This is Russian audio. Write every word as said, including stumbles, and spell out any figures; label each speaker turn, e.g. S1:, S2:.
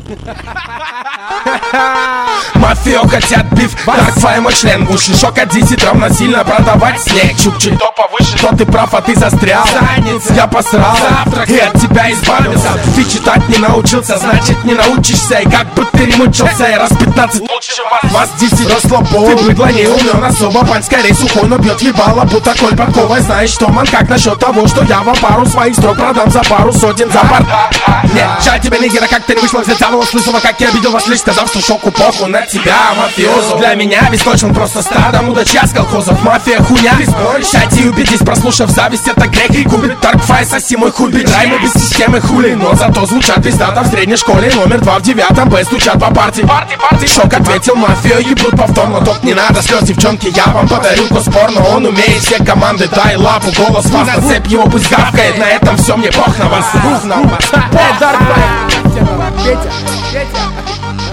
S1: Мафио хотят биф, так твой мой член в уши. Шок от десяти трав насильно продавать снег. Чук-чук, то повыше, то ты прав, а ты застрял. Задница, я посрал, завтрак, и от тебя избавился. Ты читать не научился, значит не научишься. И как бы ты не мучился, я раз пятнадцать лучше вас. Вас десять расслабон. Ты быдло не умен особо, пань скорей сухой, но бьет ебало, будто коль подковой. Знаешь что, ман, как насчет того, что я вам пару своих строк продам за пару сотен за бар. Нет, жаль тебе, нигера, как ты не вышла взять самого слышала, как я обидел вас лишь, сказав, что шоку похуй на тебя, мафиозу. Для меня весь точно просто стадо мудача с колхозов. Мафия хуйня, сядь и убедись, прослушав зависть, это грех и губит. Таркфай, соси мой хуй, бит, раймы без системы хули. Но зато звучат пиздата в средней школе. Номер два в девятом Б стучат по партии. Парти, парти, шок ответил, мафию ебут повторно. Топ не надо слез, девчонки, я вам подарю коспор. Но он умеет все команды, дай лапу, голос вас на цепь, его пусть гавкает. На этом все, мне пох на вас. Петя, Петя.